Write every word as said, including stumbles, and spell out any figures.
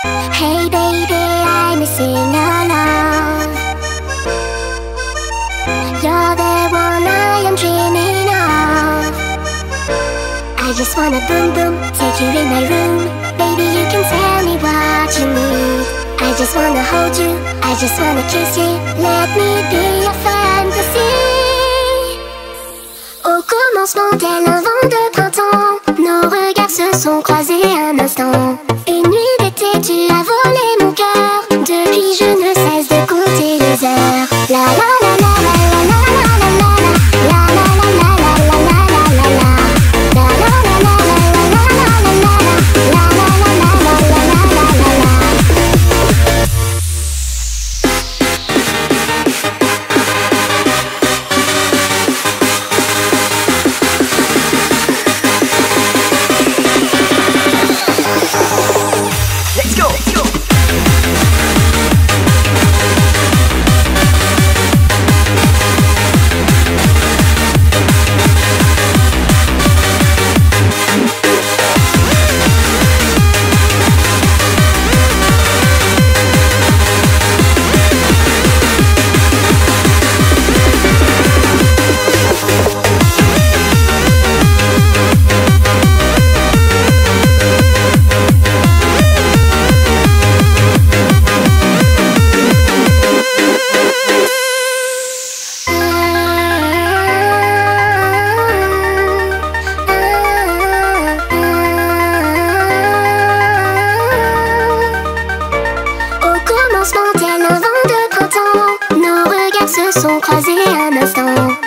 Hey baby, I'm missing our love. You're the one I am dreaming of. I just wanna boom boom, take you in my room. Baby, you can tell me what you need. I just wanna hold you, I just wanna kiss you. Let me be your fantasy. Au commencement, tel un vent de printemps, nos regards se sont croisés un instant. Une nuit d'été, tu as volé mon cœur. Depuis, je ne cesse de compter les heures. La la la la la la la la la la. La la la la la la la la la la. La la la la la la la la la la. La la la la la la la la la. Let's go, let's go. Tel un vent de printemps, nos regards se sont croisés un instant.